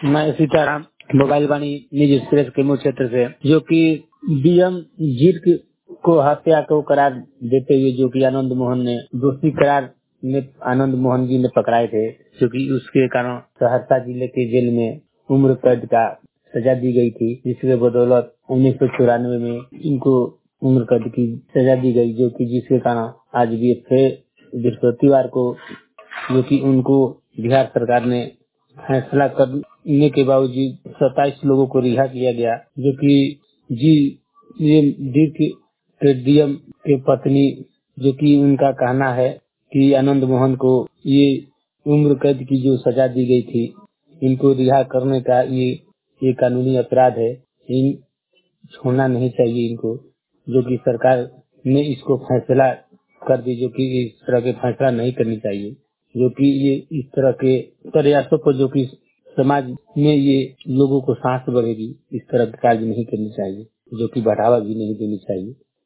मैं सीताराम मोबाइल वाणी निज एक्सप्रेस के मुख्य क्षेत्र से, जो कि डीएम जीत को हत्या को करार देते हुए जो कि आनंद मोहन ने दोषी करार में आनंद मोहन जी ने पकड़ाए थे, क्योंकि उसके कारण सहरसा जिले के जेल में उम्र कैद का सजा दी गई थी, जिसके बदौलत 1994 में इनको उम्र कैद की सजा दी गई, जो कि जिसके कारण आज भी बृहस्पतिवार को जो कि उनको बिहार सरकार ने फैसला करने के बावजूद 27 लोगों को रिहा किया गया, जो कि जी ये डीएम के पत्नी, जो कि उनका कहना है कि आनंद मोहन को ये उम्र कैद की जो सजा दी गई थी, इनको रिहा करने का ये कानूनी अपराध है, इन छोड़ना नहीं चाहिए इनको, जो कि सरकार ने इसको फैसला कर दी, जो कि इस तरह के फैसला नहीं करनी चाहिए, जो कि ये इस तरह के प्रयासों पर जो कि समाज में ये लोगों को सांस बढ़ेगी, इस तरह के कार्य नहीं करनी चाहिए, जो कि बढ़ावा भी नहीं देनी चाहिए।